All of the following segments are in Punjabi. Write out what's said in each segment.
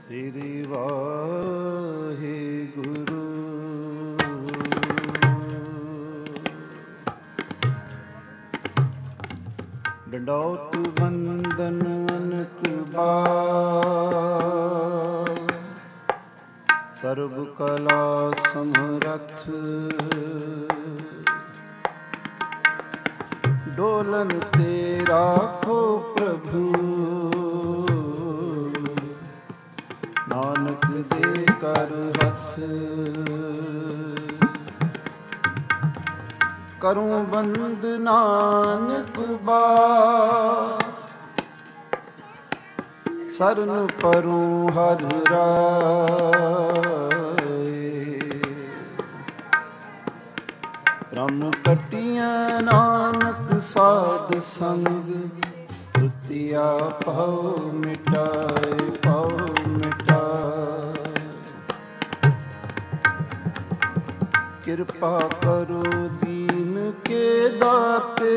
ਸ੍ਰੀ ਵਾਹਿਗੁਰੂ। ਡੰਡੌਤ ਬੰਦਨ ਅਨਕ ਬਾਰ, ਸਰਬ ਕਲਾ ਸਮਰੱਥ। ਡੋਲਨ ਤੇ ਰਾਖੋ ਪ੍ਰਭੂ, ਨਾਨਕ ਦੇ ਕਰ ਹੱਥ। ਕਰੂੰ ਬੰਦ ਨਾਨਕ ਬਾਰ, ਸਰਨ ਪਰੂੰ ਹਰਿ ਰਾਏ। ਬ੍ਰਹਮ ਕਟਿਆ ਨਾਨਕ ਸਾਧ ਸੰਗ, ਤੁਤਿਆ ਭਉ ਮਿਟਾਏ ਭਉ ਮਿਟਾਏ। ਕਿਰਪਾ ਕਰੋ ਦੀਨ ਕੇ ਦਾਤੇ,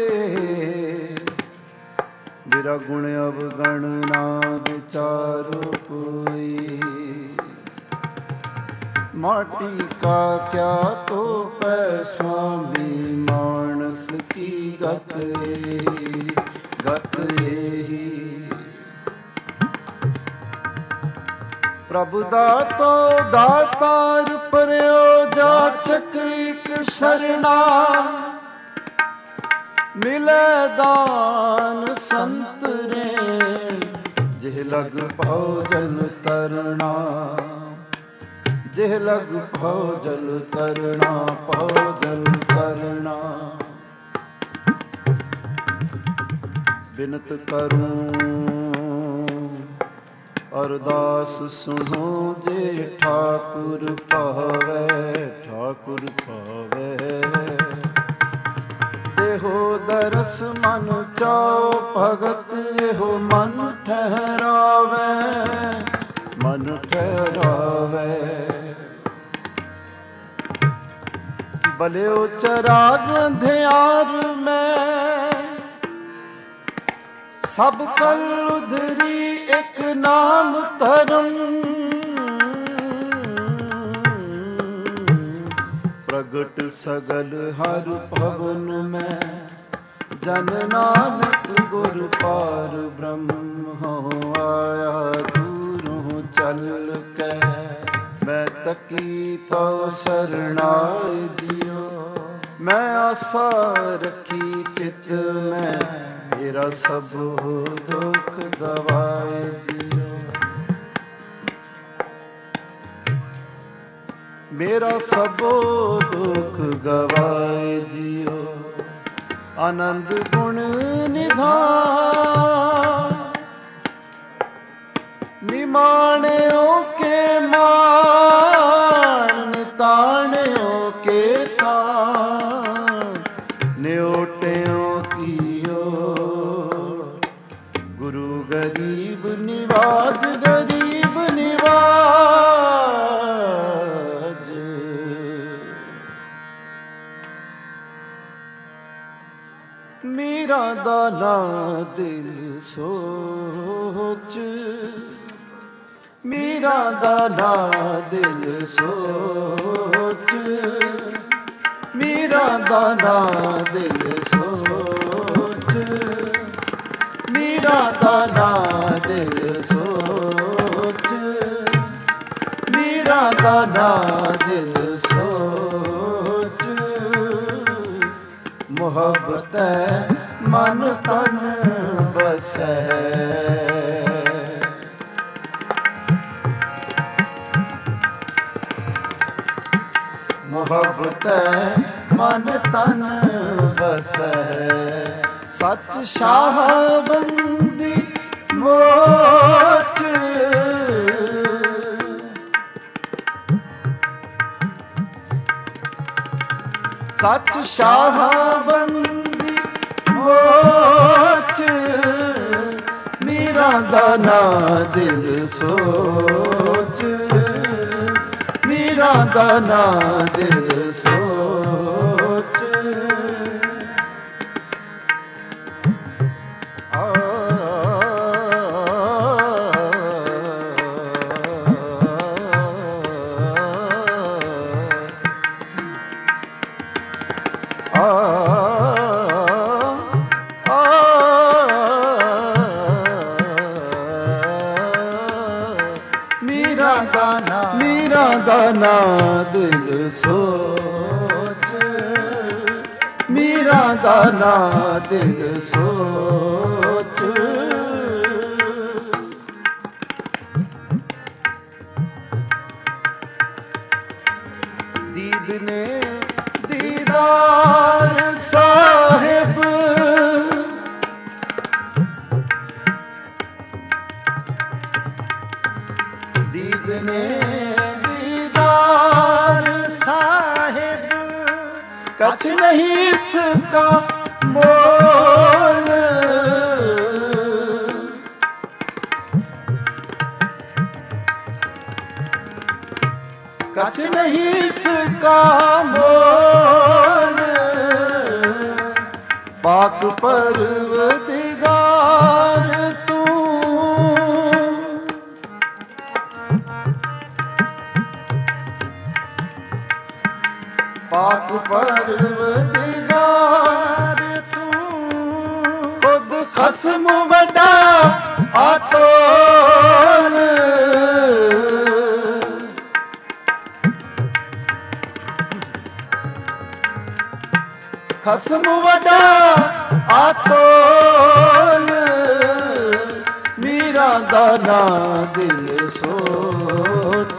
ਮੇਰਾ ਗੁਣ ਅਵਗਣ ਨਾ ਵਿਚਾਰੋ ਕੋਈ। ਮਾਟੀ ਕਾ ਕਿਆ ਤੋ ਪੈ ਸੁਆਮੀ, ਮਾਨਸ ਕੀ ਗਤ ਗਤ ਏਹੀ। ਪ੍ਰਭੁ ਦਾਤੋ ਦਾਤਾਰ ਪਰਿਓ, ਜਾਚਕ ਇਕ ਸਰਣਾ। ਮਿਲੈ ਦਾਨ ਸੰਤਰੇ, ਜਿਹ ਲਗ ਭਉ ਜਲ ਤਰਣਾ। ਜਿਹ ਲਗ ਭਉ ਜਲ ਤਰਣਾ, ਭਉ ਜਲ ਤਰਣਾ। ਬਿਨਤ ਕਰੂੰ ਅਰਦਾਸ ਸੁਣੋ, ਜੇ ਠਾਕੁਰ ਭਾਵੈ ਠਾਕੁਰ ਭਾਵੈ। ਇਹੋ ਦਰਸ ਮਨ ਚਾਉ ਭਗਤ, ਇਹੋ ਮਨ ਠਹਿਰਾਵੈ ਮਨ ਠਹਿਰਾਵੈ। ਬਲਿਓ ਚਰਾਗ ਅੰਧਿਆਰ ਮੈਂ, ਸਭ ਕਲ ਉਧਰੀ ਇੱਕ ਨਾਮ ਧਰਮ। ਪ੍ਰਗਟ ਸਗਲ ਹਰ ਭਵਨ ਮੈਂ, ਜਨ ਨਾਨਕ ਗੁਰ ਪਾਰ ਬ੍ਰਹਮ ਹੋ ਆਇਆ। ਦੂਰੋਂ ਚੱਲ ਕੇ ਮੈਂ ਤਕੀ ਤਉ ਸਰਣਾਏ ਜਿਉ। ਮੈਂ ਆਸਾ ਰੱਖੀ ਚਿਤ ਮੈਂ, ਮੇਰਾ ਸਭ ਦੁਖ ਗਵਾਏ ਜਿਉ। ਮੇਰਾ ਸਭ ਦੁਖ ਗਵਾਏ ਜਿਉ। ਆਨੰਦ ਗੁਣ ਨਿਧਾਨ, ਨਿਮਾਣਿਓ ਕੇ ਮਾਣ, ਨਿਤਾਣਿਓ ਕੇ ਤਾਣ। ਨਿਓਟਿਓ ਕੀਓ ਗੁਰੂ ਗਰੀਬ ਨਿਵਾਜ, ਗਰੀਬ ਨਿਵਾਜ। ਮੀਰਾ ਦਾ ਨਾ ਦਿਲ ਸੋਚ, ਮੀਰਾ ਦਾ ਨਾ ਦਿਲ ਸੋਚ। ਮੀਰਾ ਦਾ ਨਾ ਦਿਲ ਸੋਚ, ਮੀਰਾ ਦਾ ਨਾ ਦਿਲ ਸੋਚ। ਮੀਰਾ ਦਾ ਨਾ ਦਿਲ ਸੋਚ। ਮੁਹੱਬਤੈ ਮਨ ਤਨ ਬਸੈ, ਮੁਹੱਬਤੈ ਮਨ ਤਨ ਬਸੈ। ਸਚ ਸ਼ਾਹਬੰਦੀ ਮੋਚ, ਸਚ ਸ਼ਾਹਬੰਦੀ ਮੋਚ। ਮੀਰਾ ਦਾ ਨਾ ਦਿਲ ਸੋਚ, ਮੀਰਾ ਦਾ ਨਾ ਦਿਲ ਸੋਚ। ਮੀਰਾ ਦਾ ਨਾਂ ਦਿਲ ਸੋਚ, ਮੀਰਾ ਦਾ ਨਾਂ ਦਿਲ ਸੋਚ। ਦੀਦ ਨੇ ਦੀਦਾਰ ਸਾਹਿਬ, ਦੀਦ ਨੇ ਦੀਦਾਰ ਸਾਹਿਬ, कछ नहीं इसका मोल। कछ नहीं इसका मोल। पाक परवदिगार तू, पाक परवदिगार तू, खुद खस्म वड्डा आतोल। खस्म वड्डा आतोल। मीरा दा नां दिल सोच,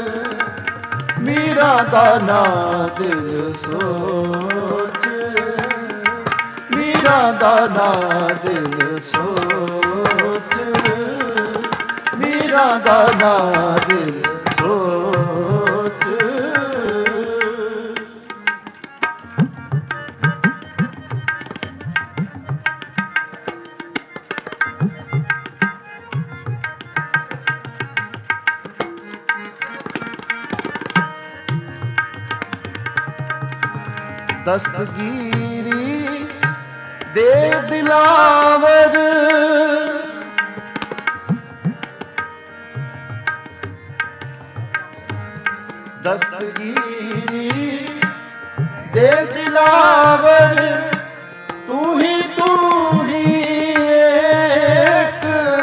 मीरा दा नां दिल सोच, मीरा दा नां दिल सोच, मीरा दा नां दिल सोच। दस्तगीरी दे दिलावर, दस्तगीरी दे दिलावर, तू ही एक।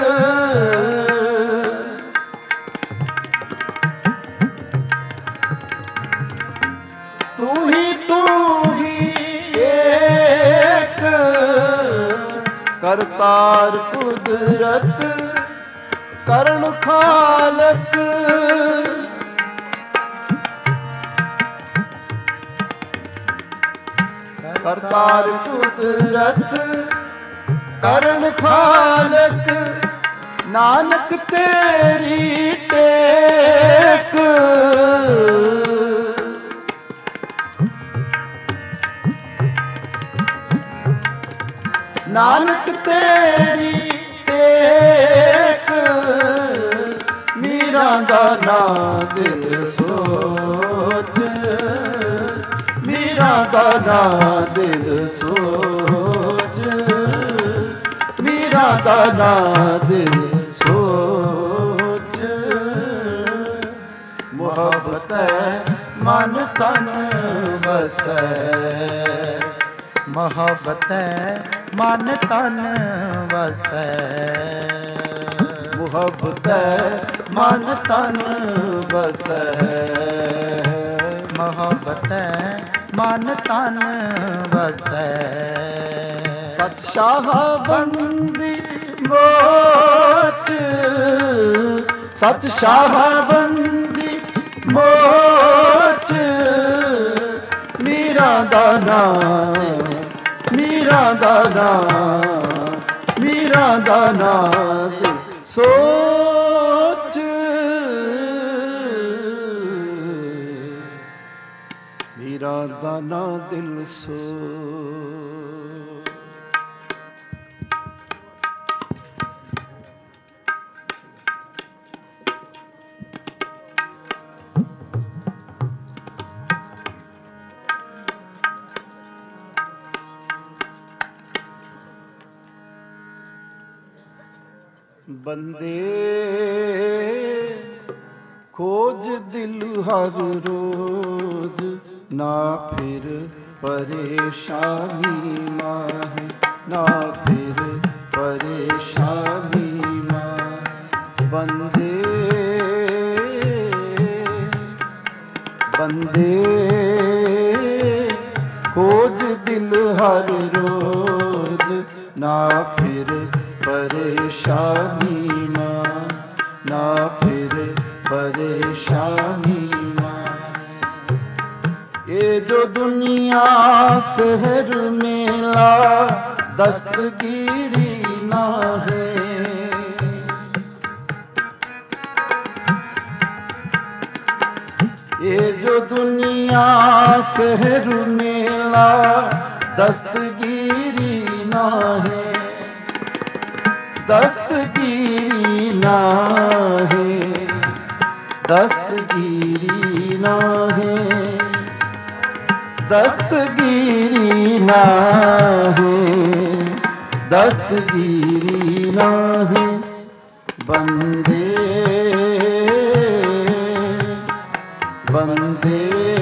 तू ही करतार कुदरत करण खालक, करतार कुदरत करण खालक, नानक तेरी टेक। नानक तेरी टेक। मीरा दा नां दिल सोच, मीरा दा नां दिल सोच, मीरा दा नां दिल सोच। मुहब्बत मन तन वसै, ਮੁਹੱਬਤ ਮਨ ਤਨ ਵਸੈ। ਮੁਹੱਬਤ ਮਨ ਤਨ ਵਸੈ, ਮੁਹੱਬਤ ਮਨ ਤਨ ਵਸੈ। ਸਤ ਸ਼ਾਹ ਬੰਦੀ ਮੋਚ, ਸਤ ਸ਼ਾਹ ਬੰਦੀ ਮੋਚ। ਮੀਰਾ ਦਾ ਨਾਮ, ਮੀਰਾ ਦਾ ਨਾਮ, ਮੀਰਾ ਦਾ ਨਾਮ ਸੋਚ। ਮੀਰਾ ਦਾ ਨਾਮ ਦਿਲ ਸੋਚ। ਬੰਦੇ ਖੋਜ ਦਿਲ ਹਰ ਰੋਜ਼, ਨਾ ਫਿਰ ਪਰੇਸ਼ਾਨੀ ਮਾਹੇ, ਨਾ ਫਿਰ ਪਰੇਸ਼ਾਨੀ ਮਾਹ। ਬੰਦੇ परेशानी ये जो दुनिया शहर मेला दस्तगीरी ना है। ये जो दुनिया शहर मेला दस्तगीरी ना है, दस्तगीरी ना है, दस्तगीरी ना है, दस्तगीरी ना है, दस्तगीरी ना है। बंदे बंदे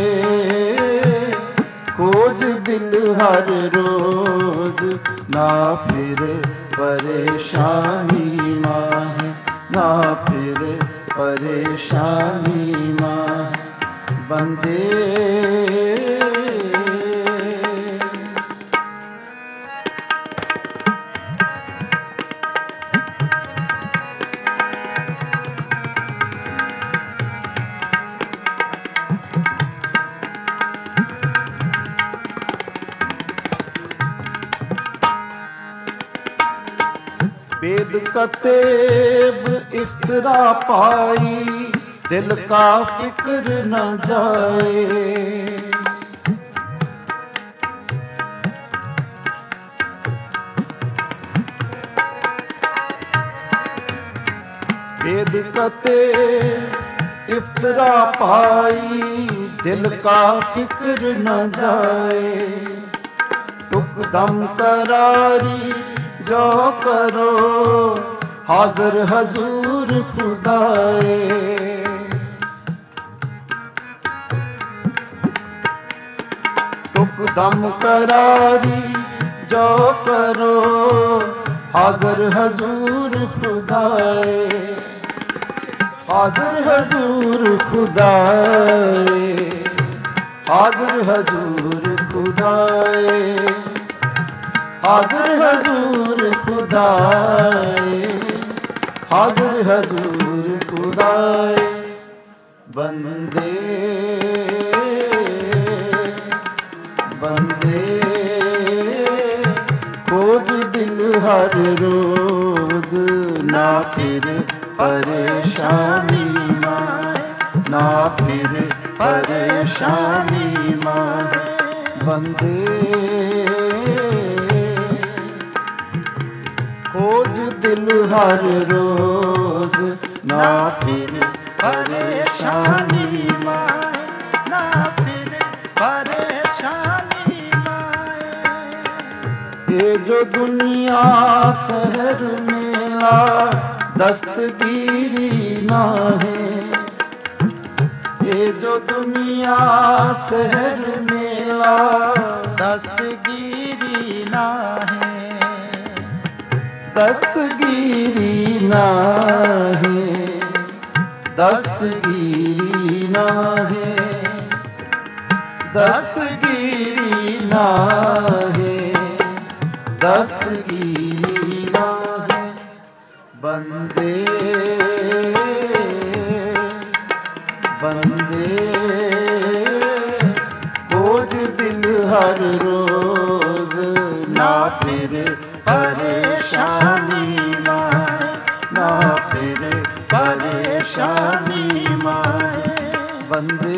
खोज दिल हर रोज ना फिर परेशानी माँ है, ना फिर परेशानी माँ है। बंदे वेद कतेब इफ्तरा पाई दिल का फिक्र न जाए। वेद कतेब इफ्तरा पाई दिल का फिक्र न जाए। तुक दम करारी जो करो हाजिर हजूर खुदाए। तुक दम करारी जो करो हाजिर हजूर खुदाए। हाजिर हजूर खुदाए, हाजिर हजूर खुदाए, हाजिर हजूर खुदाए, हाजिर हजूर खुदाए। बंदे बंदे खोज दिल हर रोज ना फिर परेशानी माँ, ना फिर परेशानी माँ। बंदे खोज दिल हर रोज ना फिर परेशानी माँ, ना फिर परेशानी माए। ये जो दुनिया शहर मेला दस्तगीरी ना है। ये जो दुनिया शहर मेला दस्तगीरी ना है, दस्तगीरी ना है, दस्तगीरी ना है, दस्तगीरी ना है, दस्तगीरी ना है। बंदे बंदे खोज दिल हर रोज ना फिर परेशानी माए, ना फिर परेशानी माए। बंदे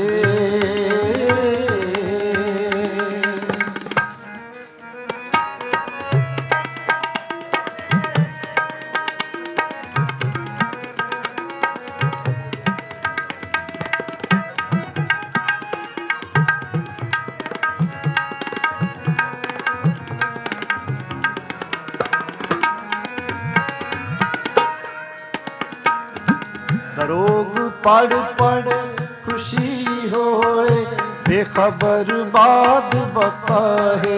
दरोग पढ़ पढ़ खुशी होए बेखबर बाद बका है।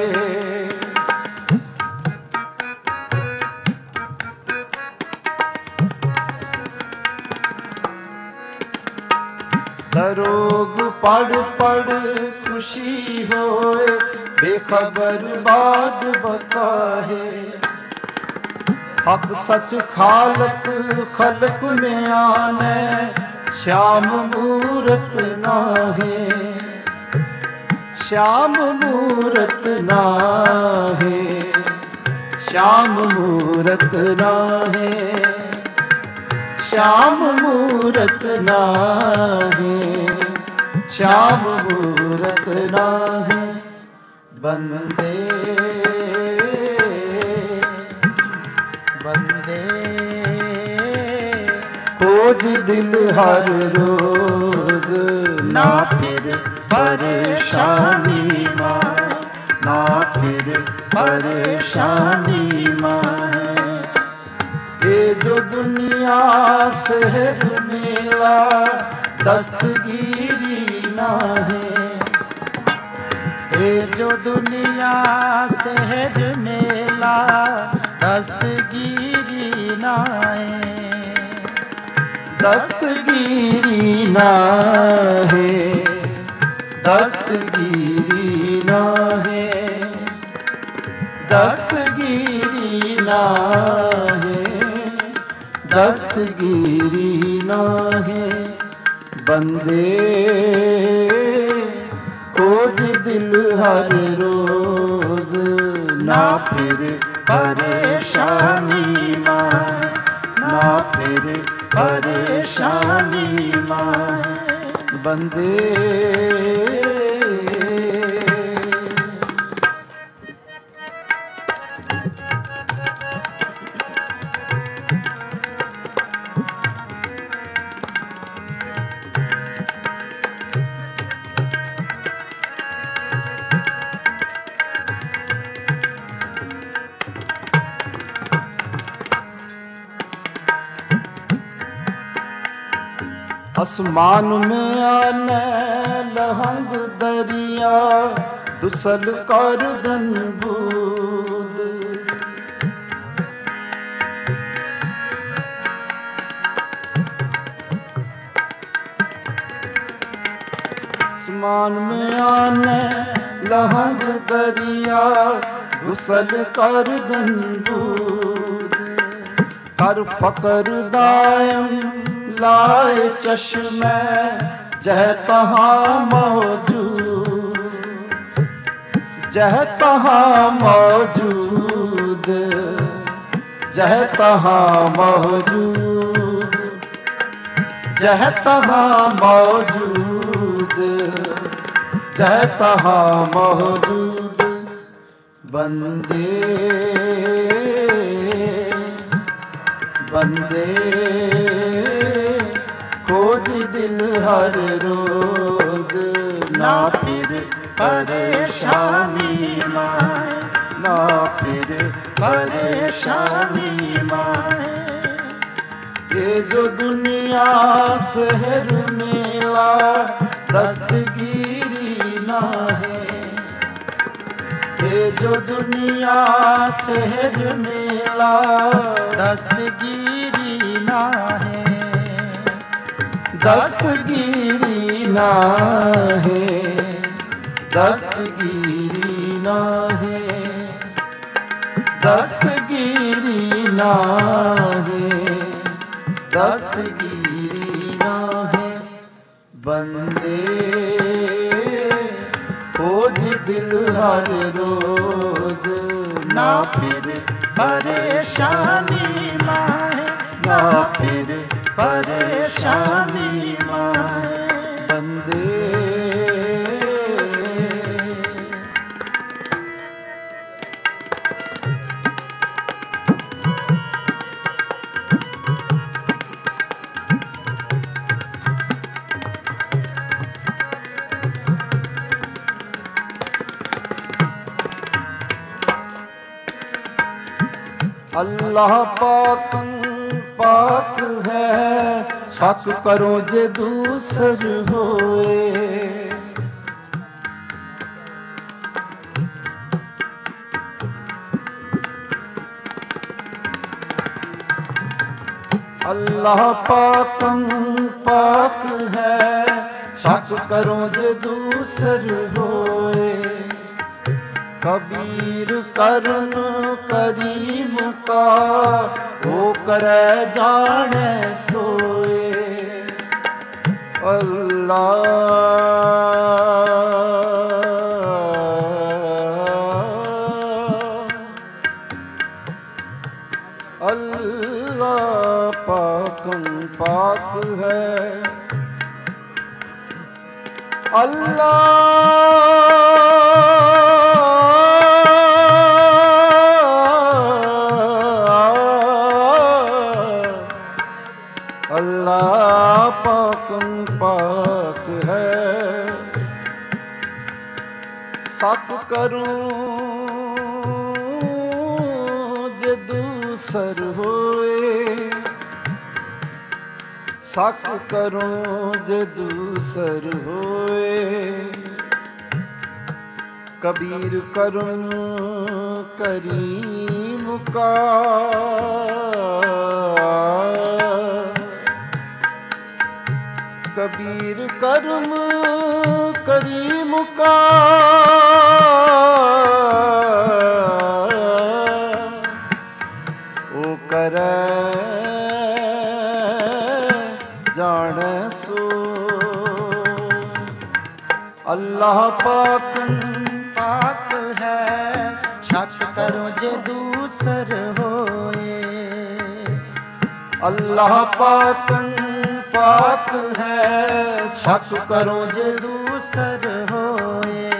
दरोग पढ़ पढ़ खुशी होए बेखबर बाद बका है। हक सच खालक खलक में आने श्याम मूरत नाहे, श्याम मूरत नाहे, श्याम मूरत नाहे, श्याम मूरत नाहे, श्याम मूरत नाहे। बंदे बंदे खोज दिल हर रोज, ना फिर परेशानी माए, ना फिर परेशानी माए। ये जो दुनिया शहर मेला दस्तगीरी ना है, ये जो दुनिया शहर मेला दस्तगीरी नाए, दस्तगीरी ना है, दस्तगीरी ना है, दस्तगीरी ना है, दस्तगीरी ना है। बंदे खोज दिल हर रोज, ना फिर परेशानी माए, ना फिर परेशानी माए। बंदे आसमान में आने लहंग दरिया, दुसल कर दन बूद। आसमान में आने लहंग दरिया, दुसल कर दन बूद। कर फकर दायम लाए चश्मे जह तहाँ मौजूद, जह तहाँ मौजूद, जह तहाँ मौजूद, जह तहाँ मौजूद, जह तहाँ मौजूद। बंदे बंदे खोज दिल हर रोज, ना फिर परेशानी माए, ना फिर परेशानी माए। ये जो दुनिया शहर मेला दस्तगीरी ना है, ये जो दुनिया शहर मेला दस्तगीरी ना है, दस्तगीरी ना है, दस्तगीरी ना है, दस्तगीरी ना है, दस्तगीरी ना है। बंदे खोज दिल हर रोज, ना फिर परेशानी माए, ना फिर परेशानी माए। बंदे अल्लाह पाक पाक है, सच करो जे दूसर होए। अल्लाह पाक पाक है, सच करो जे दूसर होए। कबीर करन करीम का, वो करे जाने सोए। अल्लाह अल्लाह पाकन पाक है अल्लाह पाकन पाक है। सत करूं जे दूसर होए, सक करूं जे दूसर होए। कबीर करुण करीम का, कबीर करम करीम का। ओ करे जाने सो अल्लाह पाकन पाक है। शक करो जे दूसर होए, अल्लाह पाकन पाक है। शक करो जे दूसर होए।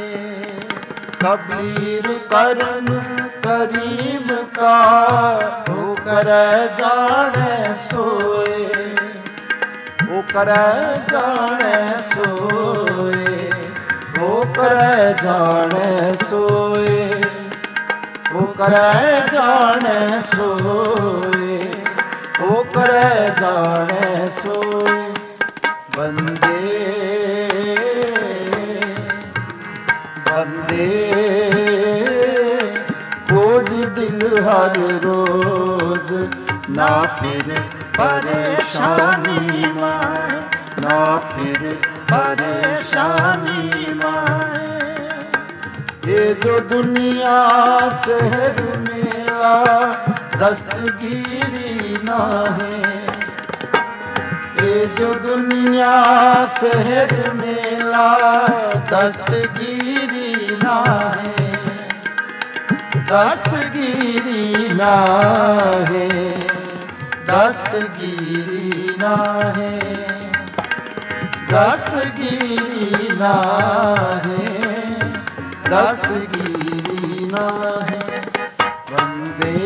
कबीर करम करीम का, ओ करे जाने सोए, ओ करे जाने सोए, ओ करे जाने सोए, ओ करे जाने सोए, ओ करे जाने सोए। बंदे बंदे खोज दिल हर रोज, ना फिर परेशानी माए, ना फिर परेशानी माए। ये जो दुनिया शहर मेरा दस्तगीरी ना है, ये जो दुनिया शहर मेला दस्तगीरी ना है, दस्तगीरी ना है, दस्तगीरी ना है, दस्तगीरी ना है, दस्तगीरी ना है। बंदे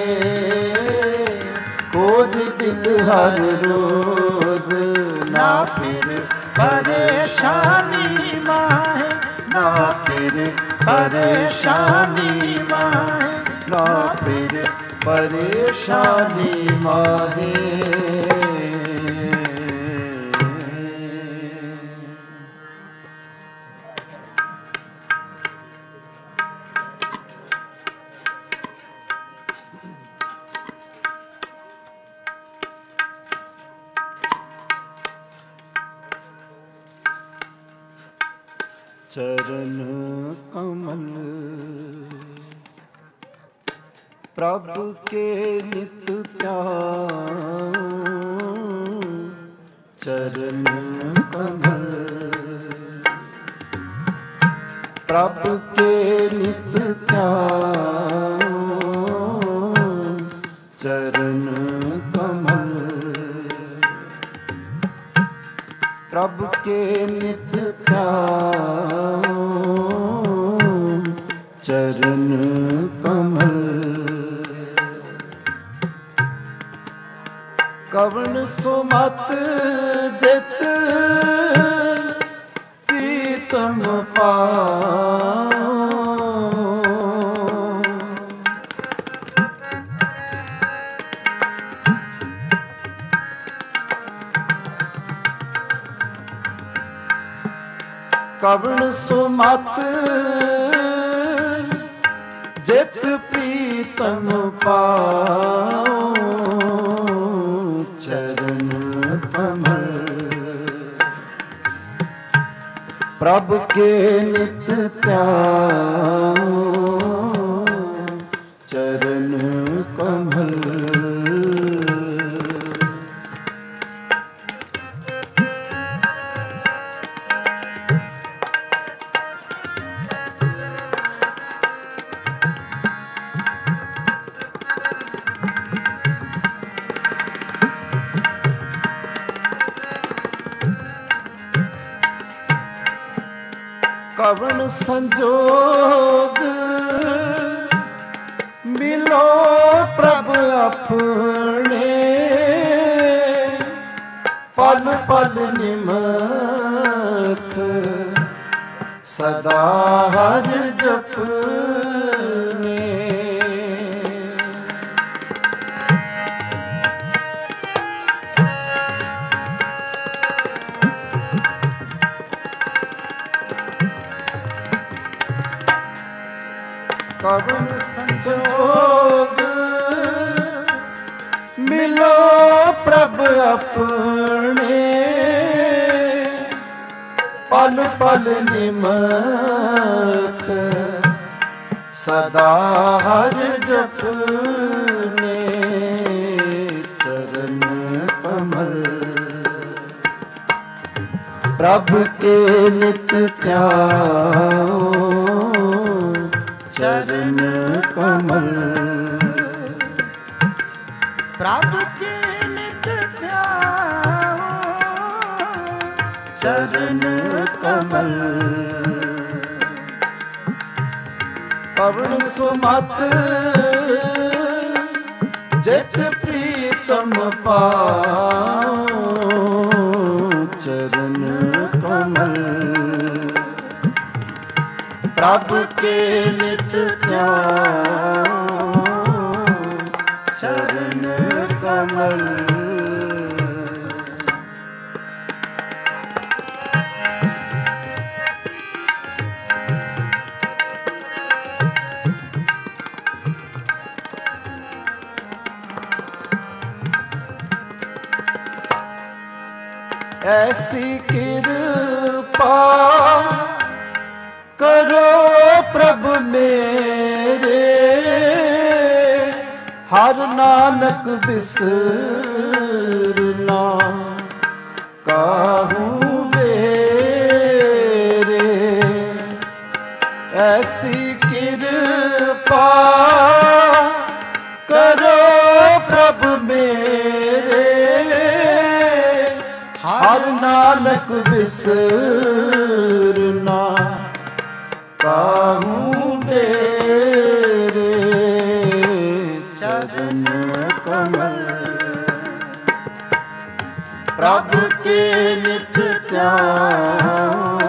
खोज दिल हर रोज, ना फिर परेशानी माए, ना फिर परेशानी माए, ना फिर परेशानी माहे। चरण कमल प्रभु के नित ध्यान, चरण कमल प्रभु के नित ध्यान, चरण कमल प्रभु के नित ध्यान, चरण कमल। कवन सुमत जित प्रीतम पाओ, कवन सुमत जित प्रीतम पाओ, चरण कमल प्रभु के नित ध्यान, चरण कमल। ਕਵਣ ਸੰਜੋਗ ਮਿਲੋ ਪ੍ਰਭ ਆਪਣੇ, ਪਲ ਪਲ ਨਿਮਖ ਸਦਾ ਹਰ ਜਪਨੇ। ਕਵਣ ਸੰਜੋਗ ਮਿਲੋ ਪ੍ਰਭ ਆਪਣੇ, ਪਲ ਪਲ ਨਿਮਖ ਸਦਾ ਹਰ ਜਪਨੇ। ਚਰਨ ਕਮਲ ਪ੍ਰਭ ਕੇ ਨਿਤ ਧਿਆਓ, ਚਰਨ ਕਮਲ ਪ੍ਰਭ ਕੇ ਨਿਤ ਧਿਆਓ, ਚਰਨ ਕਮਲ। ਪਵਨ ਸੁਮਤ ਜਿਤ ਪ੍ਰੀਤਮ ਪਾਓ, ਚਰਨ ਕਮਲ ਪ੍ਰਭ ਕੇ ਨਿਤ ਧਿਆਓ, ਚਰਨ ਕਮਲ। ਐਸੀ ਕਿਰਪਾ ਕਰੋ ਪ੍ਰਭ ਮੇਰੇ, ਹਰ ਨਾਨਕ ਬਿਸਰਨਾ ਕਾਹੂ ਵੇਰੇ। ਐਸੀ ਕਿਰਪਾ ਕਰੋ ਪ੍ਰਭ ਮੇਰੇ, ਹਰ ਨਾਨਕ ਬਿਸਰਨਾ ਕਾਹੂ ਡੇਰੇ। ਚਰਨ ਕਮਲ ਪ੍ਰਭ ਕੇ ਨਿਤ ਧਿਆਓ,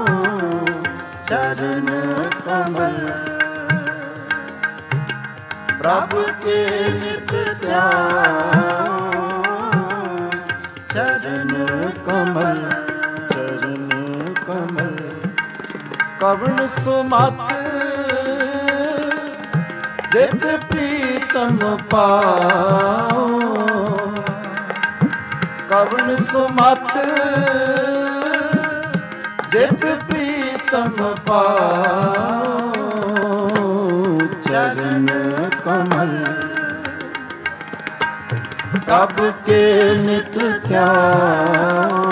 ਚਰਨ ਕਮਲ ਪ੍ਰਭ ਕੇ ਨਿਤ ਧਿਆਓ, ਚਰਨ ਕਮਲ। ਚਰਨ ਕਮਲ ਕਵਣ ਸੁਮਤ ਜਿਤ ਪ੍ਰੀਤਮ ਪਾਓ, ਕਵਣ ਸੁਮਤ ਜਿਤ ਪ੍ਰੀਤਮ ਪਾਓ, ਚਰਨ ਕਮਲ ਪ੍ਰਭ ਕੇ ਨਿਤ ਧਿਆਓ,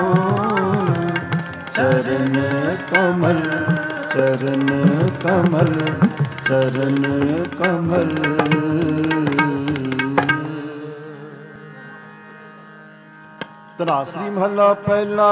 ਚਰਨ ਕਮਲ। ਚਰਨ ਕਮਲ ਚਰਨ ਕਮਲ। ਧਨਾਸਰੀ ਮਹੱਲਾ ਪਹਿਲਾ।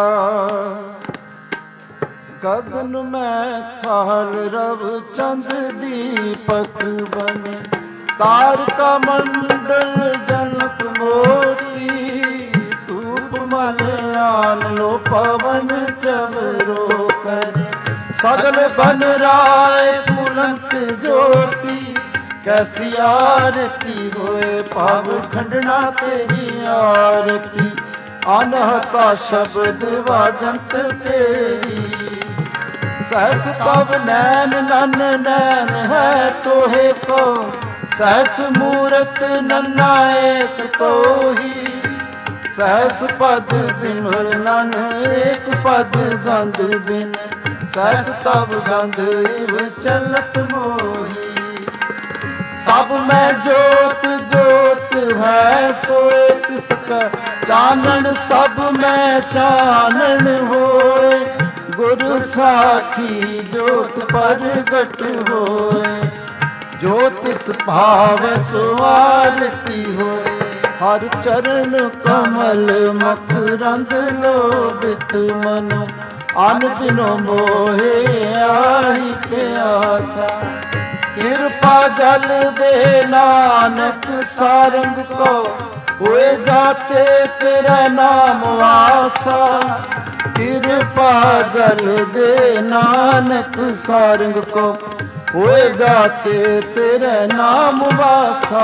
ਗਗਨ ਮੈਂ ਥਾਲ ਰਵ ਚੰਦ ਦੀਪਕ ਬਨੇ, ਤਾਰਕਾ ਮੰਡਲ ਜਨਕ ਮੋਤੀ, ਧੂਪ ਮਲਿਆਨ ਲੋ ਪਵਨ ਚਵਰੋ ਕਰੇ, ਸਗਲ ਬਨ ਰਾਏ ਫੁਲੰਤ ਜੋਤੀ, ਕੈਸੀ ਆਰਤੀ ਹੋਏ ਭਾਵ ਖੰਡਣਾ ਤੇਰੀ ਆਰਤੀ, ਅਨਹਤਾ ਸ਼ਬਦ ਵਾਜੰਤ ਤੇਰੀ, सहस तब नैन नन नैन है तोहे को, सहस मूरत नन्ना एक तो ही, सहस पद बिमल नन एक पद गंध बिन, सहस तब गंध इव चलत मोही, सब में जोत जोत है सोए तिसका चानन, सब में चानन होए, गुरु साखी जोत प्रगट होए, ज्योतिष भाव सुआरती होए, हर चरण कमल मकरंद लोभित मनो, ਅਨ ਦਿਨੋ ਮੋਹਿ ਆਹੀ ਪਿਆਸਾ। ਕਿਰਪਾ ਜਲ ਦੇ ਨਾਨਕ ਸਾਰੰਗ ਕੋ, ਹੋਏ ਜਾਤੇ ਤੇਰਾ ਨਾਮ ਵਾਸਾ। ਕਿਰਪਾ ਜਲ ਦੇ ਨਾਨਕ ਸਾਰੰਗ ਕੋ, ਹੋਏ ਜਾਤੇ ਤੇਰੇ ਨਾਮ ਵਾਸਾ।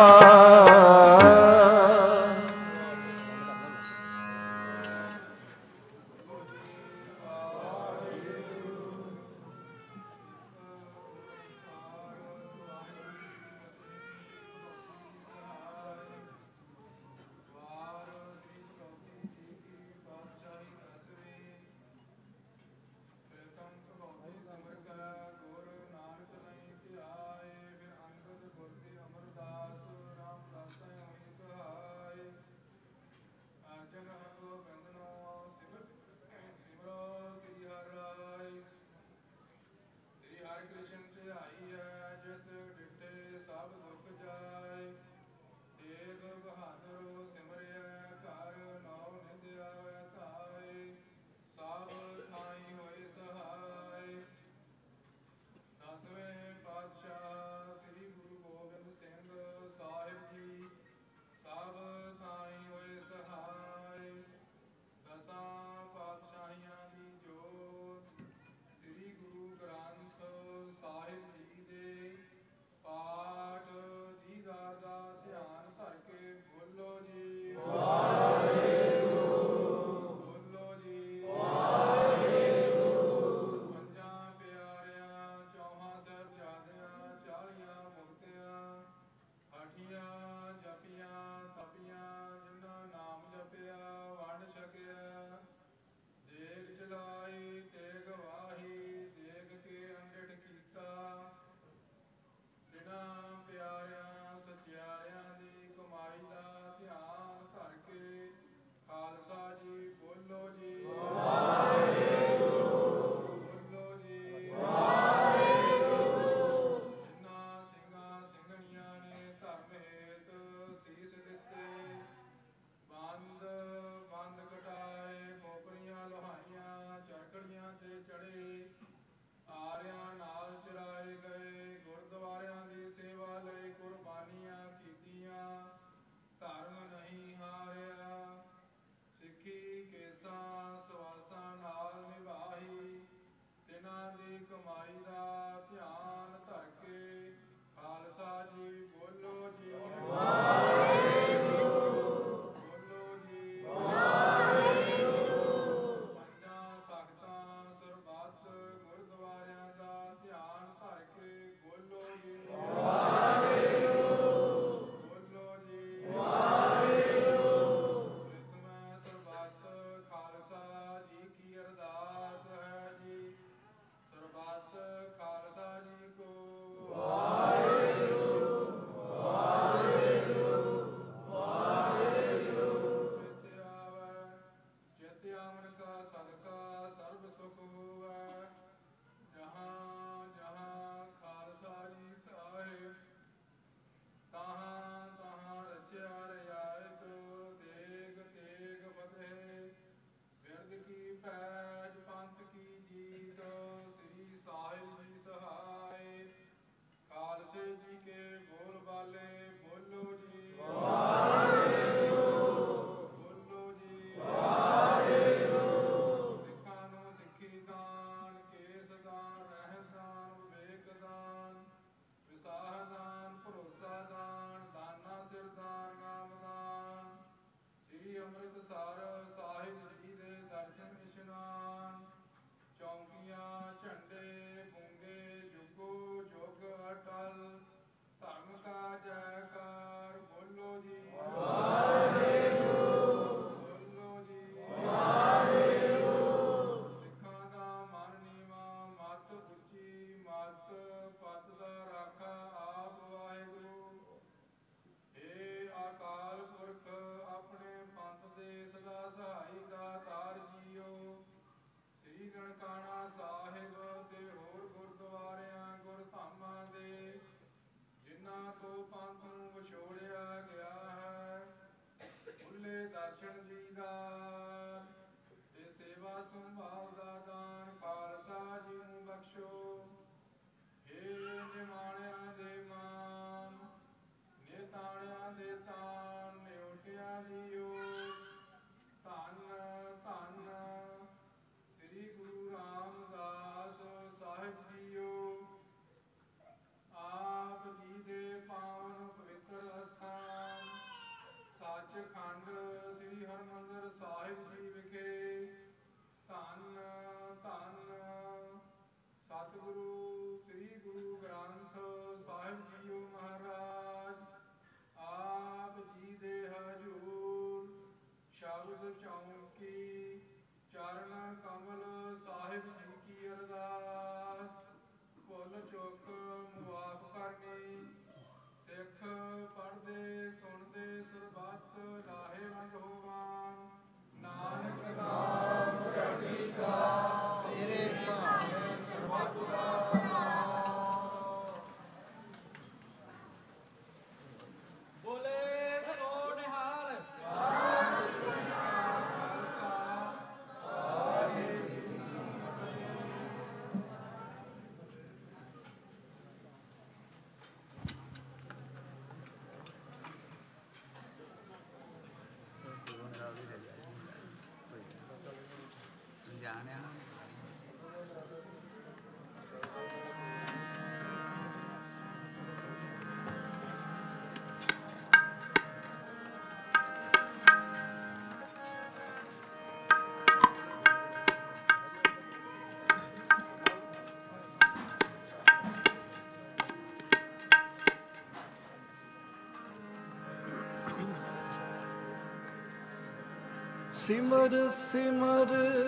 ਸਿਮਰ ਸਿਮਰ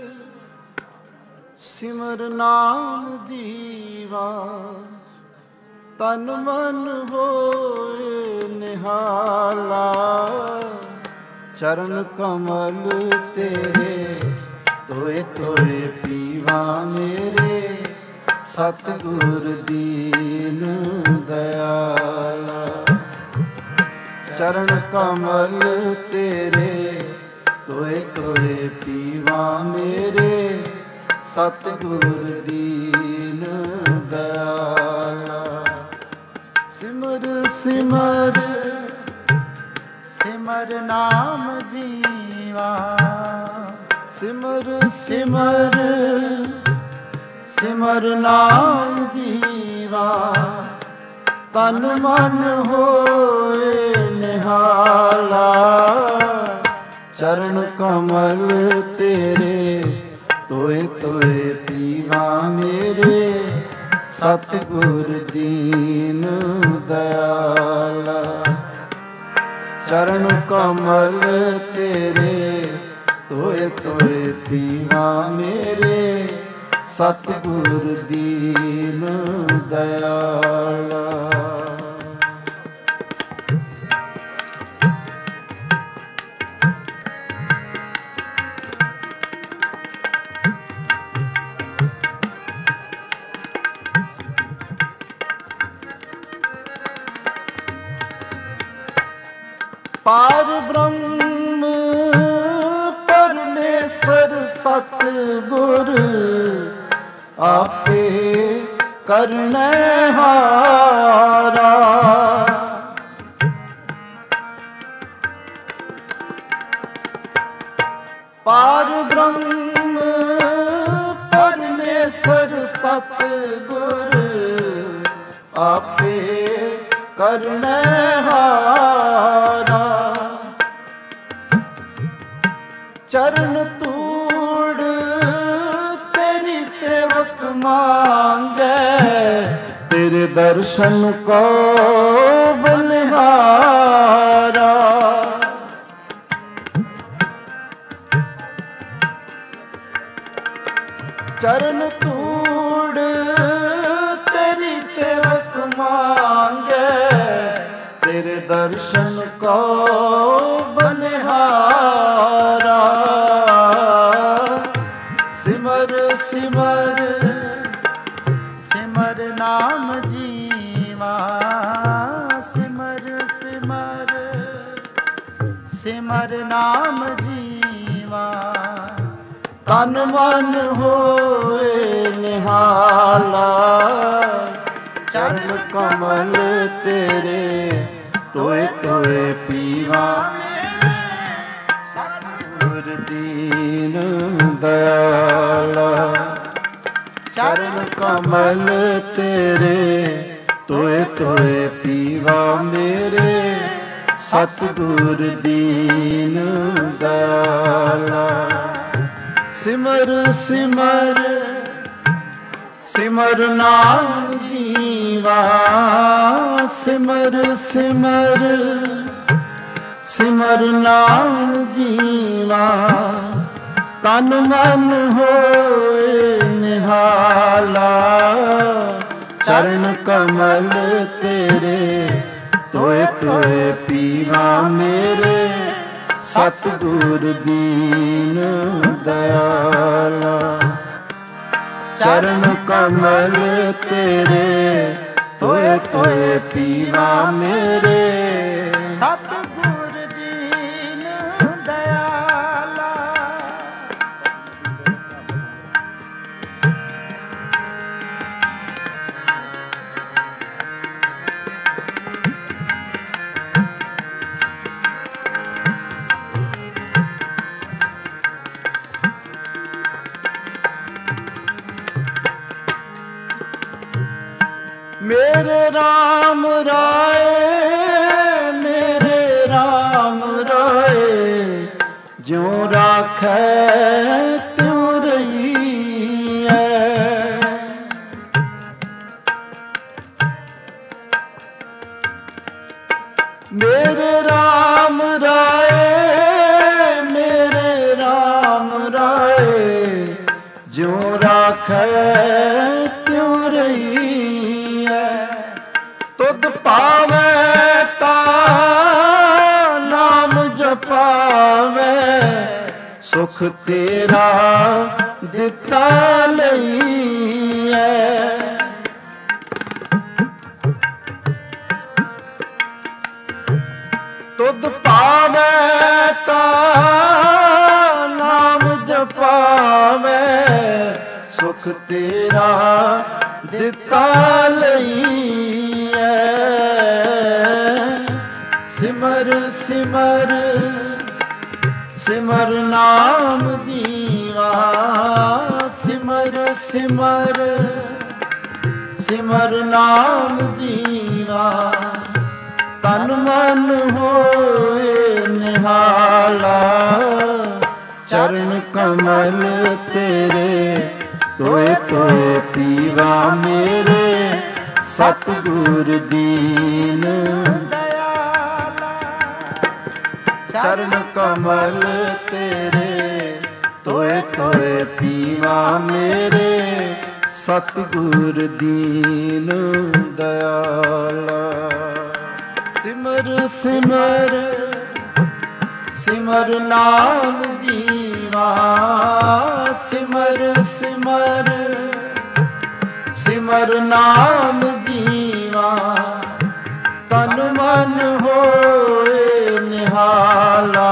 ਸਿਮਰ ਨਾਮ ਜੀਵਾ, ਤਨ ਮਨ ਹੋਏ ਨਿਹਾਲਾ। ਚਰਨ ਕਮਲ ਤੇਰੇ ਤੋਏ ਤੋਏ ਪੀਵਾ ਮੇਰੇ, ਸਤਿਗੁਰ ਦੀਨ ਦਇਆਲਾ। ਚਰਨ ਕਮਲ ਤੇਰੇ ਤੋਏ ਤੋਏ ਪੀਵਾ ਮੇਰੇ, ਸਤਿਗੁਰ ਦੀਨ ਦਇਆਲਾ। ਸਿਮਰ ਸਿਮਰ ਸਿਮਰ ਨਾਮ ਜੀਵਾ, ਸਿਮਰ ਸਿਮਰ ਸਿਮਰ ਨਾਮ ਜੀਵਾ, ਤਨ ਮਨ ਹੋਏ ਨਿਹਾਲਾ। ਚਰਨ ਕਮਲ ਤੇਰੇ ਤੋਏ ਤੋਏ ਪੀਵਾ ਮੇਰੇ, ਸਤਿਗੁਰ ਦੀਨ ਦਇਆਲਾ। ਚਰਨ ਕਮਲ ਤੇਰੇ ਤੋਏ ਤੋਏ ਪੀਵਾ ਮੇਰੇ, ਸਤਿਗੁਰ ਦੀਨ ਦਇਆਲਾ। ਪਾਰ ਬ੍ਰਹਮ ਪਰਮੇਸ਼ਰ ਸਤਿਗੁਰ, ਆਪੇ ਕਰਨੈ ਹਾਰਾ। ਪਾਰ ਬ੍ਰਹਮ ਪਰਮੇਸ਼ਰ ਸਤਿਗੁਰ, ਆਪੇ ਕਰਨੈ ਹਾਰਾ। ਚਰਨ ਧੂੜ ਤੇਰੀ ਸੇਵਕ ਮੰਗੈ, ਤੇਰੇ ਦਰਸ਼ਨ ਕੋ ਬਲਿਹਾਰਾ। ਚਰਨ ਧੂੜ ਤੇਰੀ ਸੇਵਕ ਮੰਗੈ, ਤੇਰੇ ਦਰਸ਼ਨ ਕੋ ਬਲਿਹਾਰਾ। ਸਿਮਰ ਸਿਮਰ ਸਿਮਰ ਨਾਮ ਜੀਵਾ, ਸਿਮਰ ਸਿਮਰ ਸਿਮਰ ਨਾਮ ਜੀਵਾ, ਤਨ ਮਨ ਹੋਏ ਨਿਹਾਲਾ। ਚਰਨ ਕਮਲ ਤੇਰੇ ਤੋਏ ਤੋਏ ਪੀਵਾ ਮੇਰੇ, ਸਤਿਗੁਰ ਦੀਨ ਦਇਆਲਾ। ਚਰਨ ਕਮਲ ਤੇਰੇ ਤੋਏ ਤੋਏ ਪੀਵਾ ਮੇਰੇ, ਸਤਿਗੁਰ ਦੀਨ ਦਇਆਲਾ। ਸਿਮਰ ਸਿਮਰ ਸਿਮਰ ਨਾਮ ਜੀਵਾ, ਸਿਮਰ ਸਿਮਰ ਸਿਮਰ ਨਾਮ ਜੀਵਾ, ਤਨ ਮਨ ਹੋਏ ਨਿਹਾਲਾ। ਚਰਨ ਕਮਲ ਤੇਰੇ ਤੋਏ ਤੋਏ ਪੀਵਾ ਮੇਰੇ, ਸਤਿਗੁਰ ਦੀਨ ਦਇਆਲਾ। ਚਰਨ ਕਮਲ ਤੇਰੇ ਤੋਏ ਤੋਏ ਪੀਵਾ ਮੇਰੇ, ਸਤਿਗੁਰ ਦੀਨ ਦਇਆਲਾ। ਮੇਰੇ ਰਾਮ ਰਾਏ, ਮੇਰੇ ਰਾਮ ਰਾਏ, ਜਿਉ ਰਾਖੈ ਤਿਉ ਰਹੀਐ। ਮੇਰੇ ਰਾਮ ਰਾਏ, ਮੇਰੇ ਰਾਖੈ ਤਿਉ ਰਹੀਐ। ਤੁਧ ਪਾਵੈ ਤਾ ਨਾਮ ਜਪਾਵੈ, ਸੁਖ ਤੇਰਾ ਦਿੱਤਾ ਲਈਐ। ਤੁਧ ਪਾਵੈ ਤਾ ਨਾਮ ਜਪਾਵੈ, ਸੁਖ ਤੇਰਾ ਦਿੱਤਾ ਲਈਐ। ਸਿਮਰ ਸਿਮਰ ਸਿਮਰ ਨਾਮ ਜੀਵਾ, ਸਿਮਰ ਸਿਮਰ ਸਿਮਰ ਨਾਮ ਜੀਵਾ। ਤਨ ਮਨ ਹੋਏ ਨਿਹਾਲਾ, ਚਰਨ ਕਮਲ ਤੇਰੇ ਤੋਏ ਤੋਏ ਪੀਵਾ ਮੇਰੇ। ਸਤਿਗੁਰ ਦੀਨ ਦਇਆਲਾ, ਚਰਨ ਕਮਲ ਤੇਰੇ ਤੋਏ ਤੋਏ ਪੀਵਾ ਮੇਰੇ। ਸਤਿਗੁਰ ਦੀਨ ਦਇਆਲਾ। ਸਿਮਰ ਸਿਮਰ ਸਿਮਰ ਨਾਮ ਜੀਵਾ, ਸਿਮਰ ਸਿਮਰ ਸਿਮਰ ਨਾਮ ਜੀਵਾ। ਤਨ ਮਨ ਹੋਏ ਨਿਹਾਲਾ,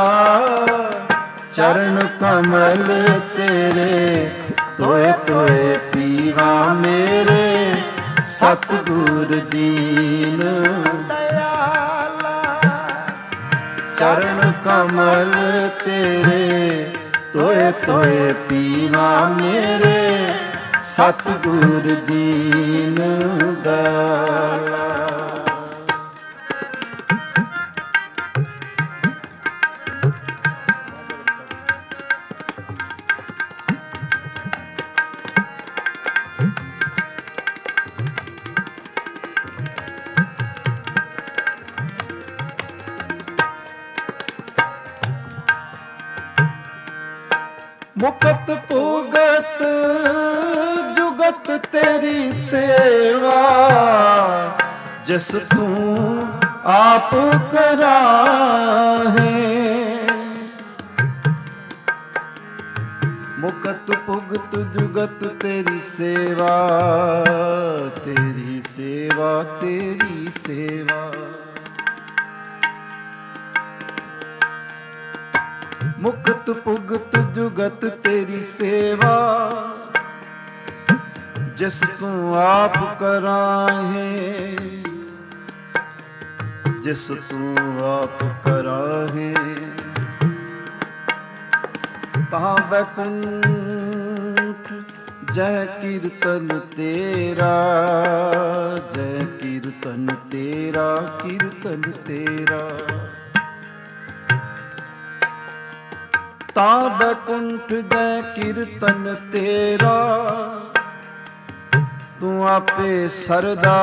ਚਰਨ ਕਮਲ ਤੇਰੇ ਤੋਏ ਤੋਏ ਪੀਵਾ ਮੇਰੇ। ਸਤਿਗੁਰ ਦੀਨ ਦਇਆਲਾ, ਚਰਨ ਕਮਲ ਤੇਰੇ ਤੋਏ ਤੋਏ ਪੀਵਾ ਮੇਰੇ। ਸਤਿਗੁਰ ਦੀਨ ਦਇਆਲਾ। ਮੁਕਤ ਭੁਗਤ ਜੁਗਤ ਤੇਰੀ ਸੇਵਾ, ਜਿਸ ਤੂੰ ਆਪ ਕਰਾਹੇ। ਮੁਕਤ ਭੁਗਤ ਜੁਗਤ ਤੇਰੀ ਸੇਵਾ, ਤੇਰੀ ਸੇਵਾ ਤੇਰੀ ਸੇਵਾ। ਮੁਕਤ ਭੁਗਤ ਜੁਗਤ ਤੇਰੀ ਸੇਵਾ, ਜਿਸ ਤੂੰ ਆਪ ਕਰਾਹੇ। ਜਿਸ ਤੂੰ ਆਪ ਕਰਾਹੇ, ਤਾਂ ਬੈਕੁੰਠ ਜੈ ਕੀਰਤਨ ਤੇਰਾ, ਜੈ ਕੀਰਤਨ ਤੇਰਾ, ਕੀਰਤਨ ਤੇਰਾ। ਤਾਂ ਬੈਕੁੰਠ ਜੈ ਕੀਰਤਨ ਤੇਰਾ, ਤੂੰ ਆਪੇ ਸਰਦਾ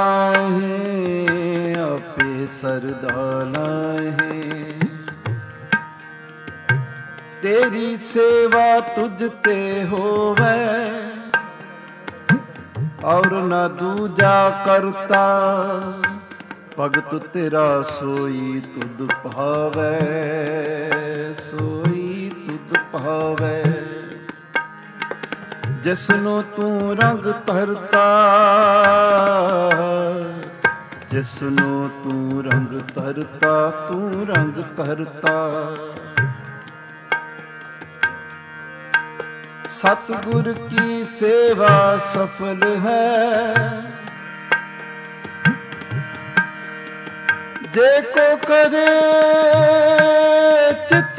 ਲਾਹੇ, ਆਪੇ ਸਰਦਾ ਲਾਹੇ। ਤੇਰੀ ਸੇਵਾ ਤੁਝ ਤੇ ਹੋਵੇ, ਔਰ ਨਾ ਦੂਜਾ ਕਰਤਾ। ਭਗਤ ਤੇਰਾ ਸੋਈ ਤੁਧ ਭਾਵੈ, ਸੋਈ ਤੁਧ ਭਾਵੈ। ਜਿਸਨੂੰ ਤੂੰ ਰੰਗ ਧਰਤਾ, ਜਿਸਨੂੰ ਤੂੰ ਰੰਗ ਧਰਤਾ, ਤੂੰ ਰੰਗ ਧਰਤਾ। ਸਤਿਗੁਰ ਕੀ ਸੇਵਾ ਸਫਲ ਹੈ, ਜੇ ਕੋ ਕਰੇ ਚਿਤ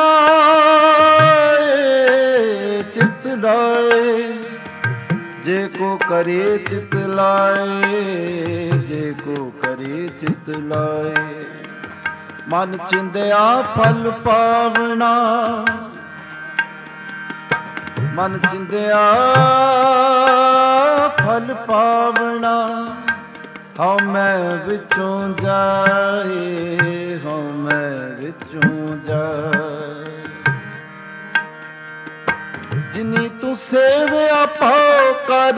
ਲਾਏ, ਚਿਤ ਲਾਏ। ਜੇ ਕੋ ਕਰੇ ਚਿਤ ਲਾਏ, ਜੇ ਕੋ ਕਰੇ ਚਿਤ ਲਾਏ। ਮਨ ਚਿੰਦਿਆ ਫਲ ਪਾਵਣਾ, ਮਨ ਚਿੰਦਿਆ ਫਲ ਪਾਵਣਾ। ਹਉ ਮੈਂ ਵਿੱਚੋਂ ਜਾਏ, ਹਉ ਮੈਂ ਵਿੱਚੋਂ ਜਾਏ। ਜਿਨੀ ਤੂੰ ਤੂੰ ਸੇਵਿਆ ਭਉ ਕਰ,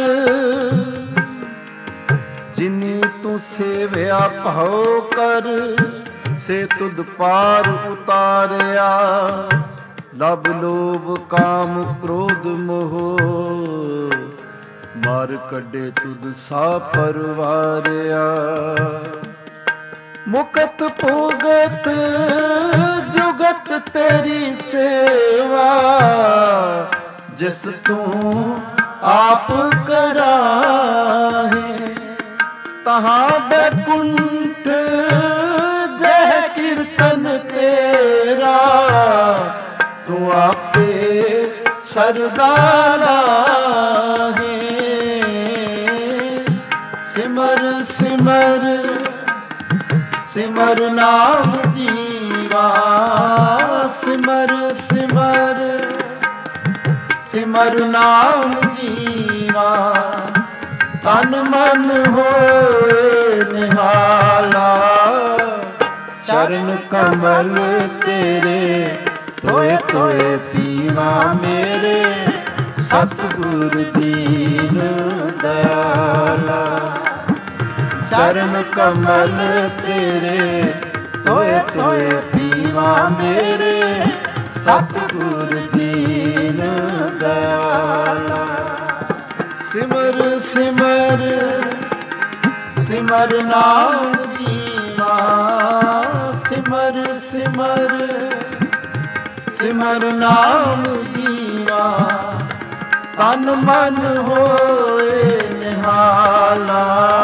ਜਿਨੀ ਤੂੰ ਸੇਵਿਆ ਭਉ ਕਰ, ਸੇ ਤੁਧ ਪਾਰ ਉਤਾਰਿਆ। ਲਬ ਲੋਭ ਕਾਮ ਕ੍ਰੋਧ ਮੋਹ, ਮਾਰ ਕੱਢੇ ਤੁਧ ਸਾ ਪਰਵਾਰਿਆ। ਮੁਕਤ ਭੁਗਤ ਜੁਗਤ ਤੇਰੀ ਸੇਵਾ, ਜਿਸ ਤੂੰ ਆਪ ਕਰਾਹੇ। ਤਹਾਂ ਬੈਕੁੰਠ ਜਹ ਕੀਰਤਨ ਤੇਰਾ, ਤੂੰ ਆਪੇ ਸਰਦਾ ਲਾਹੇ। ਸਿਮਰ ਸਿਮਰ ਸਿਮਰ ਨਾਮ ਜੀਵਾ, ਸਿਮਰ ਸਿਮਰ ਸਿਮਰ ਨਾਮ ਜੀਵਾ। ਤਨ ਮਨ ਹੋਏ ਨਿਹਾਲਾ, ਚਰਨ ਕਮਲ ਤੇਰੇ ਧੋਏ ਧੋਏ ਪੀਵਾ। ਮੇਰੇ ਸਤਿਗੁਰ ਦੀਨ ਦਇਆਲਾ, ਚਰਨ ਕਮਲ ਤੇਰੇ ਧੋਏ ਧੋਏ ਪੀਵਾ। ਮੇਰੇ ਸਤਿਗੁਰ ਦੀਨ ਦਇਆਲਾ। ਸਿਮਰ ਸਿਮਰ ਸਿਮਰ ਨਾਮ ਜੀਵਾ, ਸਿਮਰ ਸਿਮਰ ਸਿਮਰ ਨਾਮ ਜੀਵਾ। ਤਨ ਮਨ ਹੋਏ ਨਿਹਾਲਾ,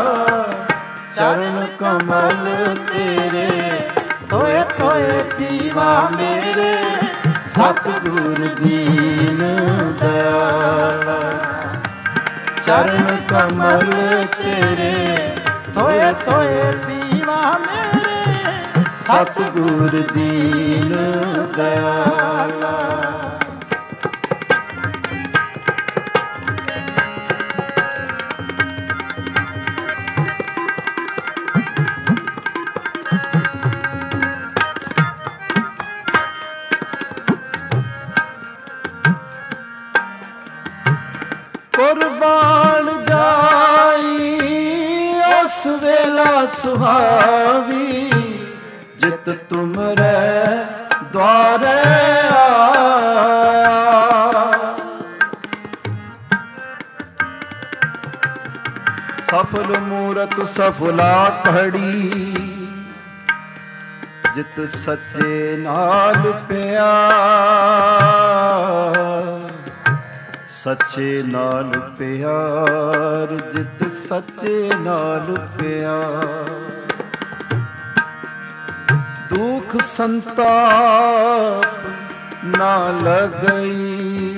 ਚਰਨ ਕਮਲ ਤੇਰੇ ਧੋਏ ਧੋਏ ਪੀਵਾ। ਮੇਰੇ ਸਤਿਗੁਰ ਦੀਨ ਦਇਆਲਾ, ਚਰਨ ਕਮਲ ਤੇਰੇ ਧੋਏ ਧੋਏ ਪੀਵਾ। ਮੇਰੇ ਸਤਿਗੁਰ ਦੀਨ ਦਇਆਲਾ। ਕੁਰਬਾਨ ਜਾਈ ਉਸ ਵੇਲਾ ਸੁਹਾਵੀ, ਜਿਤ ਤੁਮਰੇ ਦੁਆਰੇ ਆਇਆ। ਸਫਲ ਮੂਰਤ ਸਫਲਾ ਘੜੀ, ਜਿਤ ਸੱਚੇ ਨਾਲ ਪਿਆਰ। ਸੱਚੇ ਨਾਲ ਪਿਆਰ, ਜਿਤ ਸੱਚੇ ਨਾਲ ਪਿਆਰ। ਦੁਖ ਸੰਤਾਪ ਨਾ ਲਗਈ,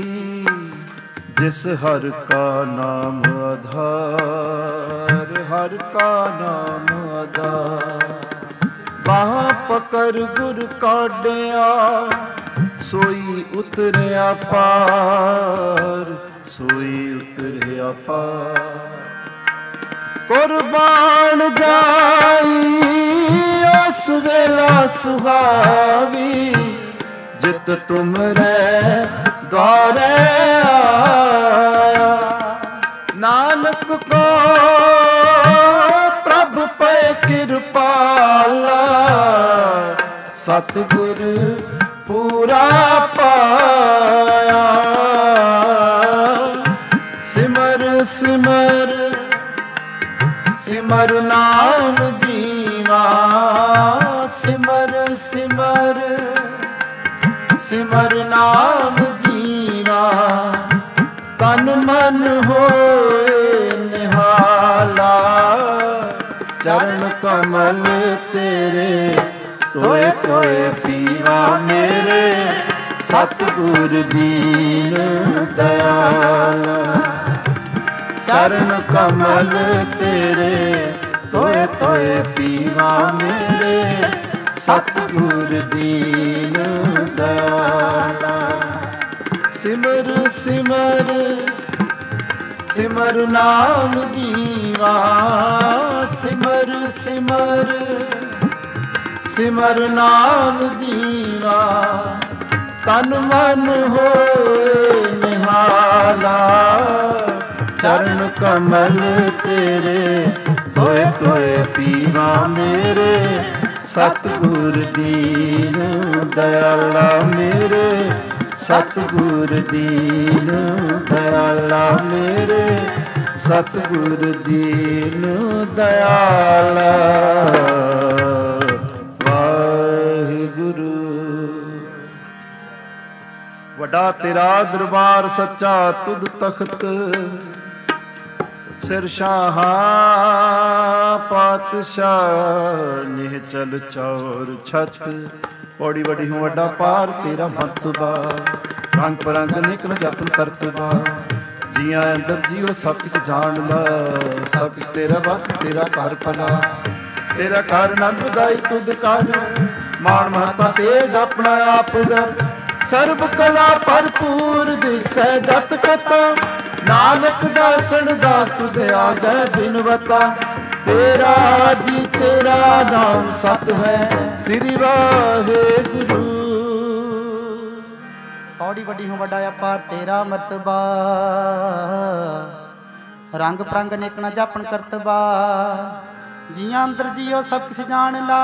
ਜਿਸ ਹਰ ਕਾ ਨਾਮ ਆਧਾਰ। ਹਰ ਕਾ ਨਾਮ ਆਧਾਰ। ਬਾਹ ਪਕੜ ਗੁਰ ਕਾਢਿਆ, ਸੋਈ ਉਤਰਿਆ ਪਾਰ। ਸੋਈ ਉਤਰਿਆ ਪਾਰ। ਕੁਰਬਾਨ ਜਾਈ ਉਸ ਵੇਲਾ ਸੁਹਾਵੀ, ਜਿਤ ਤੁਮਰੇ ਦੁਆਰੇ ਆਇਆ। ਨਾਨਕ ਕੋ ਪ੍ਰਭ ਪੈ ਕਿਰਪਾਲਾ, ਸਤਿਗੁਰ ਪੂਰਾ ਪਾਇਆ। ਸਿਮਰ ਸਿਮਰ ਸਿਮਰ ਨਾਮ ਜੀਵਾ, ਸਿਮਰ ਸਿਮਰ ਸਿਮਰ ਨਾਮ ਜੀਵਾ। ਤਨ ਮਨ ਹੋਏ ਨਿਹਾਲਾ, ਚਰਨ ਕਮਲ ਤੇਰੇ ਧੋਏ ਧੋਏ ਪੀਵਾ। ਮੇਰੇ ਸਤਿਗੁਰ ਦੀਨ ਦਇਆਲਾ, ਚਰਨ ਕਮਲ ਤੇਰੇ ਧੋਏ ਧੋਏ ਪੀਵਾ। ਮੇਰੇ ਸਤਿਗੁਰ ਦੀਨ ਦਇਆਲਾ। ਸਿਮਰ ਸਿਮਰ ਸਿਮਰ ਨਾਮ ਜੀਵਾ, ਸਿਮਰ ਸਿਮਰ ਸਿਮਰ ਨਾਮ ਜੀਵਾ। ਤਨ ਮਨ ਹੋਏ ਮਾਲਾ ਚਰਨ ਕਮਲ ਤੇਰੇ ਤੋਏ ਤੋਏ ਪੀਵਾ ਮੇਰੇ ਸਤਿਗੁਰ ਦੀਨ ਦਇਆਲਾ ਮੇਰੇ ਸਤਿਗੁਰ ਦੀਨ ਦਇਆਲਾ ਮੇਰੇ ਸਤਿਗੁਰ ਦੀਨ ਦਇਆਲਾ ਵਾਹਿਗੁਰੂ। ਵੱਡਾ ਤੇਰਾ ਦਰਬਾਰ ਸੱਚਾ ਤੁਧ ਤਖਤ ਸਿਰ ਸ਼ਾਹਾਂ ਪਾਤਸ਼ਾਹ ਨਿਹਚਲ ਚੌਰ ਛਤ। ਪੌੜੀ ਵੱਡੀ ਹੂੰ ਵੱਡਾ ਪਾਰ ਤੇਰਾ ਮਰਤਬਾ ਰੰਗ ਪਰੰਗ ਨਿਕਲ ਜਪਨ ਕਰਤਬਾ। ਜੀਆਂ ਅੰਦਰ ਜੀਓ ਸਭ ਕੁਛ ਜਾਣ ਲਾ ਸਭ ਕੁਛ ਤੇਰਾ ਬਸ ਤੇਰਾ ਘਰ ਭਲਾ ਤੇਰਾ ਘਰ ਆਨੰਦ ਵਧਾਈ ਤੁਧ ਕਰ ਮਾਣ ਮਹਤਾ ਤੇਜ ਆਪਣਾ ਆਪ ਦਰ ਸਰਬ ਕਲਾ ਭਰਪੂਰ ਦਿਸੈ ਜਤ ਕਤਾ ਨਾਨਕ ਦਾਸਨ ਦਾਸ ਤੁਧ ਆਗੈ ਬਿਨਵਤਾ ਤੇਰਾ ਜੀ ਤੇਰਾ ਨਾਮ ਸਤ ਹੈ ਸ੍ਰੀ ਵਾਹਿਗੁਰੂ। ਪੌੜੀ ਵੱਡੀ ਹੂੰ ਵੱਡਾ ਅਪਾਰ ਤੇਰਾ ਮਰਤਬਾ ਰੰਗ ਪ੍ਰੰਗ ਨੇਕਣਾ ਜਾਪਣ ਕਰਤਬਾ ਜੀਆਂ ਅੰਦਰ ਜੀਓ ਸਭ ਕਿਛ ਜਾਣ ਲਾ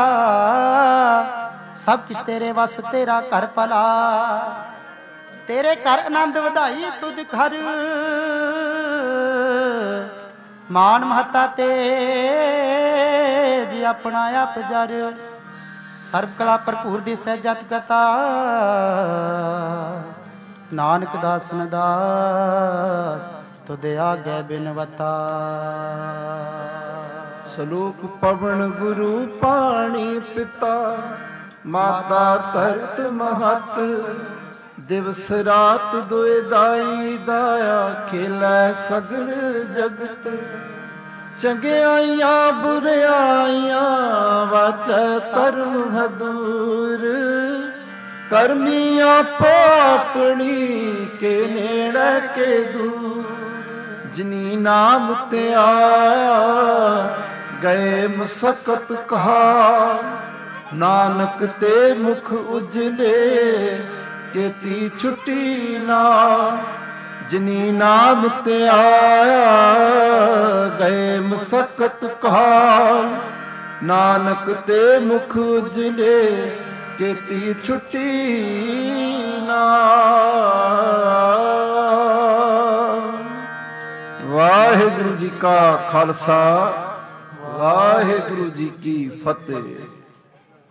ਸਭ ਕਿਛ ਤੇਰੇ ਵਸ ਤੇਰਾ ਘਰ ਭਲਾ ਤੇਰੇ ਘਰ ਆਨੰਦ ਵਧਾਈ ਤੁਧ ਘਰ ਮਾਨ ਮਹਤਾ ਤੇ ਜੀ ਆਪਣਾ ਆਪ ਜਰ ਸਰਬ ਕਲਾ ਭਰਪੂਰ ਦਿਸੈ ਜਤ ਕਤਾ ਨਾਨਕ ਦਾਸਨ ਦਾਸ ਤੁਧ ਆਗੈ ਬਿਨਵਤਾ। ਸਲੋਕ ਪਵਨ ਗੁਰੂ ਪਾਣੀ ਪਿਤਾ ਮਾਤਾ ਧਰਤ ਮਹਤ ਦਿਵਸ ਰਾਤ ਦੁਇ ਦਾਈ ਦਾਇਆ ਖੇਲੈ ਸਗਲ ਜਗਤ ਚੰਗਿਆਈਆਂ ਬੁਰਿਆਈਆਂ ਵਾਚੈ ਧਰਮ ਹਦੂਰ ਕਰਮੀ ਆਪੋ ਆਪਣੀ ਕੇ ਨੇੜੇ ਕੇ ਦੂਰ ਜਿਨੀ ਨਾਮ ਤੇ ਆਇਆ ਗਏ ਮਸਕਤ ਕਹਾ ਨਾਨਕ ਤੇ ਮੁਖ ਉਜਲੇ ਕੇਤੀ ਛੁੱਟੀ ਨਾ ਜਿਨੀ ਨਾਮ ਤੇ ਆਇਆ ਗਏ ਮਸਕਤ ਕਹਾ ਨਾਨਕ ਤੇ ਮੁਖ ਉਜਲੇ ਕੇਤੀ ਛੁੱਟੀ ਨਾ। ਵਾਹਿਗੁਰੂ ਜੀ ਕਾ ਖਾਲਸਾ ਵਾਹਿਗੁਰੂ ਜੀ ਕੀ ਫਤਿਹ।